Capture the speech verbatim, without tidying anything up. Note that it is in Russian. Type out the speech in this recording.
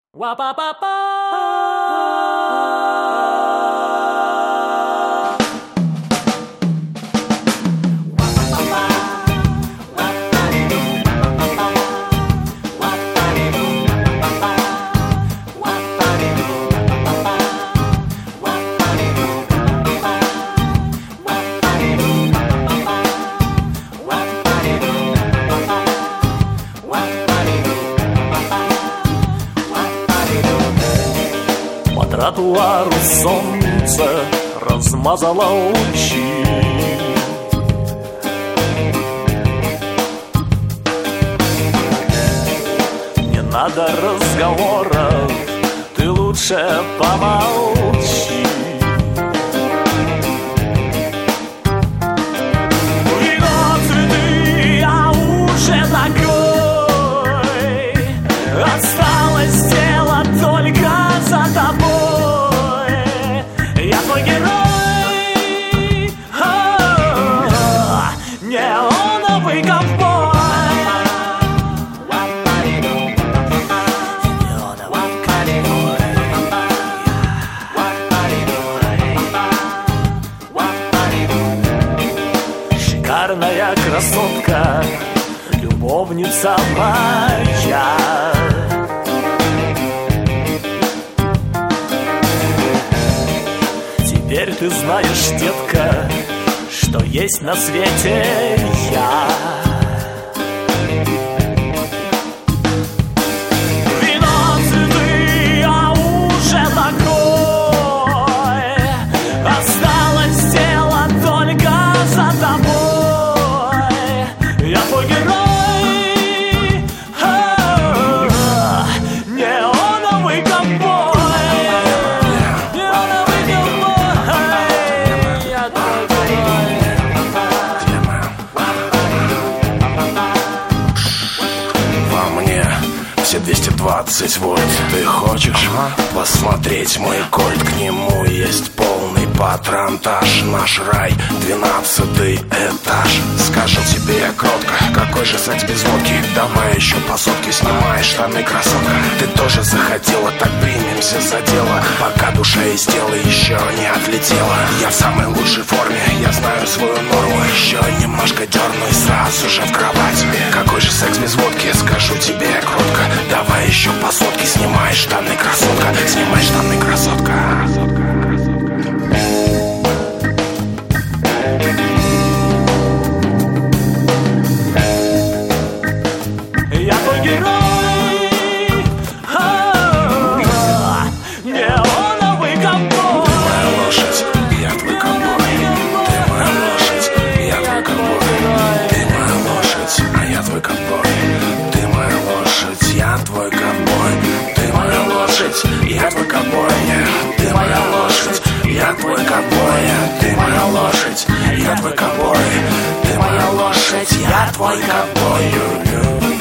По тротуару солнце размазало лучи. Не надо разговоров, ты лучше помолчи. Вино, цветы, а уже такой. Осталось дело только за тобой. Я твой герой, неоновый ковбой. Шикарная красотка, любовница моя. Теперь ты знаешь, детка, что есть на свете я. Вино, цветы, а уже такой. Осталось дело только за тобой. Я твой герой, неоновый ковбой. двести двадцать вольт. Ты хочешь ага. посмотреть мой кольт? К нему есть полный патронтаж. Наш рай, двенадцатый этаж. Скажу тебе кротко, какой же секс без водки? Давай еще по сотке, снимай штаны, красотка. Ты тоже захотела, так примемся за дело, пока душа из тела еще не отлетела. Я в самой лучшей форме, я знаю свою норму. Еще немножко дерну и сразу же в кровать. Какой же секс без водки? Скажу тебе кротко. Давай еще по сотке, снимай штаны, красотка. Снимай штаны, красотка. Я твой герой, неоновый ковбой. Ты моя лошадь, я твой ковбой. Ты моя лошадь, я твой ковбой. Ты моя лошадь, а я твой ковбой. Ты моя лошадь, я твой ковбой. Ты моя лошадь, я твой ковбой. Ты моя лошадь, я твой ковбой. Ты моя лошадь, я твой ковбой. Ты моя лошадь, я твой ковбой.